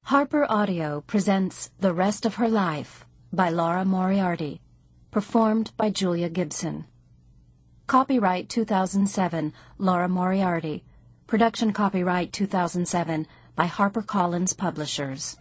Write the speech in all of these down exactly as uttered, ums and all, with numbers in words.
Harper Audio presents The Rest of Her Life by Laura Moriarty, performed by Julia Gibson. Copyright two thousand seven, Laura Moriarty. Production copyright two thousand seven by HarperCollins Publishers.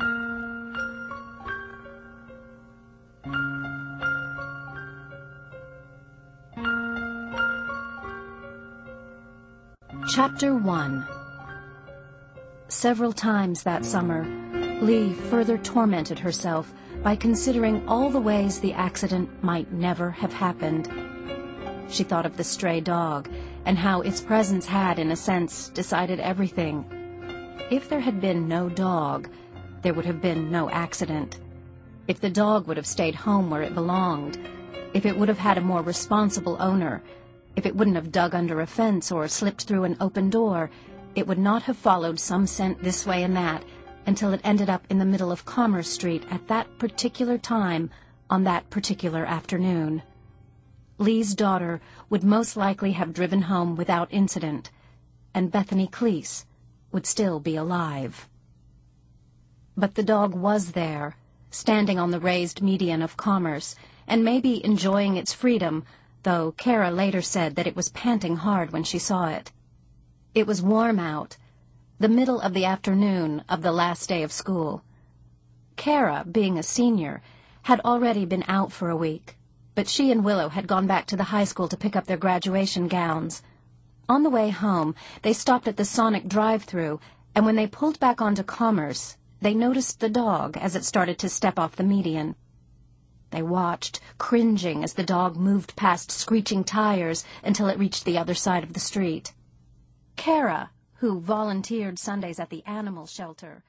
Chapter one. Several times that summer, Lee further tormented herself by considering all the ways the accident might never have happened. She thought of the stray dog, and how its presence had, in a sense, decided everything. If there had been no dog, there would have been no accident. If the dog would have stayed home where it belonged, if it would have had a more responsible owner, if it wouldn't have dug under a fence or slipped through an open door, it would not have followed some scent this way and that until it ended up in the middle of Commerce Street at that particular time on that particular afternoon. Lee's daughter would most likely have driven home without incident, and Bethany Cleese would still be alive. But the dog was there, standing on the raised median of Commerce, and maybe enjoying its freedom, though Kara later said that it was panting hard when she saw it. It was warm out, the middle of the afternoon of the last day of school. Kara, being a senior, had already been out for a week, but she and Willow had gone back to the high school to pick up their graduation gowns. On the way home, they stopped at the Sonic drive-thru, and when they pulled back onto Commerce, they noticed the dog as it started to step off the median. They watched, cringing as the dog moved past screeching tires until it reached the other side of the street. Kara, who volunteered Sundays at the animal shelter,